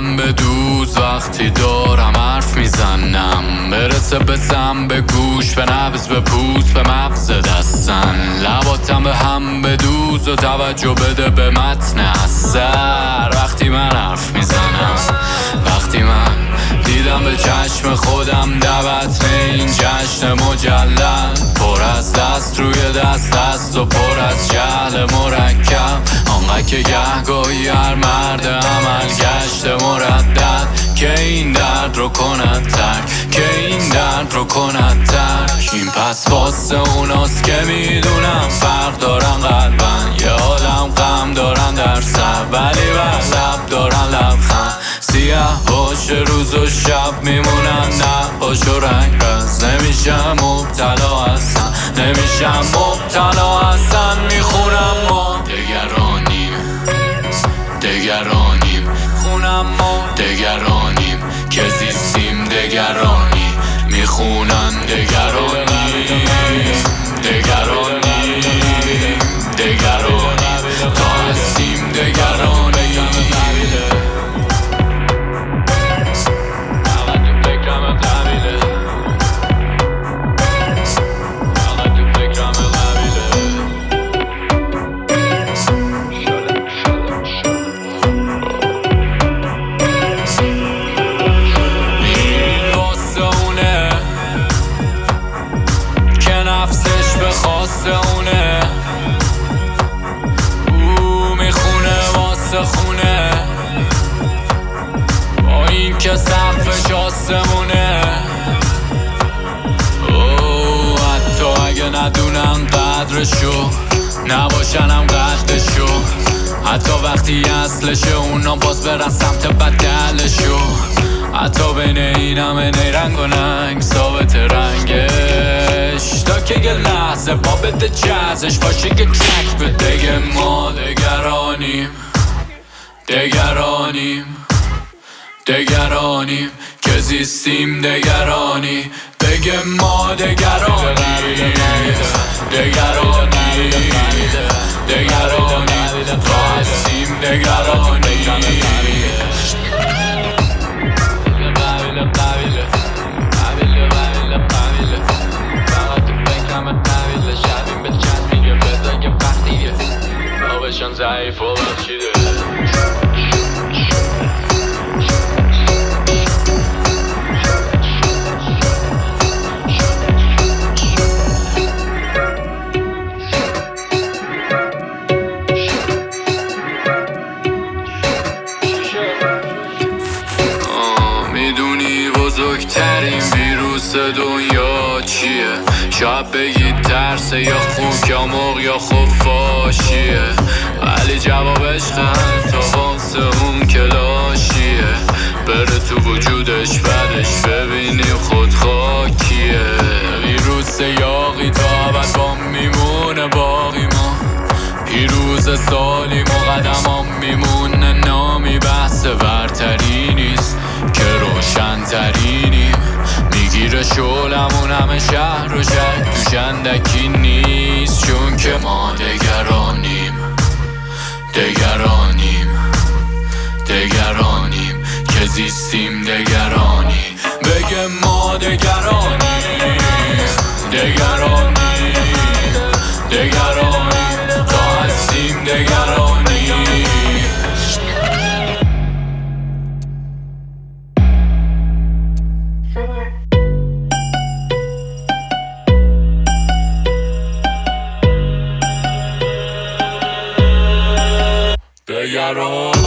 دلم به دوز وقتی دارم حرف میزنم، برسه به سم، به گوش، به نبض، به پوست، به مغز دستن. لباتم به هم بدوز و توجه بده به متن اثر. وقتی من حرف میزنم، وقتی من دیدم به چشم خودم دعوت این جشن مجلل، پر از دست روی دست است و پر از جهل مرکب. آنقدر که گهگاهی هر مرد عمل گشت مردد که این درد رو کند ترک، که این درد رو کند ترک. این پس واسه اوناست که میدونم فرق دارن قلبن، یه عالم غم دارن در سر، ولی بر لب دارن لبخند. سیاه باشه روز و شب میمونن، نه باش و رنگ رز. نمیشم مبتلا هستن، نمیشم مبتلا هستن. میخونم ما دگرانیم، دگرانیم، خونم ما دگرانیم که زیستیم دگرانی. میخونن دگرانی، دگرانی، دگرانی، تا هستیم دگرانی. نفسش به خواست اونه، او میخونه واسه خونه، با این که سقفش آسمونه. او حتی اگه ندونم قدرشو، نباشنم قدشو، حتی وقتی اصلشه اونا باز برن سمت بدلشو. حتی بین این همه نیرنگ و ننگ ثابت رنگش، تا که یه لحظه با بده جزش باشه که تک به دگه. ما دگرانیم، دگرانیم، دگرانیم که زیستیم دگرانی. بگه ما دگرانیم، دگرانی، دگرانی، تا هستیم دگرانی. بشن ضعیف و بخشیده. میدونی بزرگترین ویروس دنیا چیه؟ شاید بگید ترسه یا خوک یا مرغ یا خفاشیه، ولی جوابش تا واسه اون که لاشیه. بره تو وجودش بعدش ببینیم خود خاکیه. ویروس یاقی تا ابد با میمونه باقی ما، پیروز سالیم و قدمام میمونه. نامی بحث برتری نیست که روشن ترینیم، میگیره شعلمون همه شهر و شک توش اندکی نیست. چون که ما دگرانیم، دگرانیم، دگرانیم که زیستیم دگرانی. بگه ما دگرانیم، دگرانی، دگرانی، تا هستیم دگرانی. دگرانی.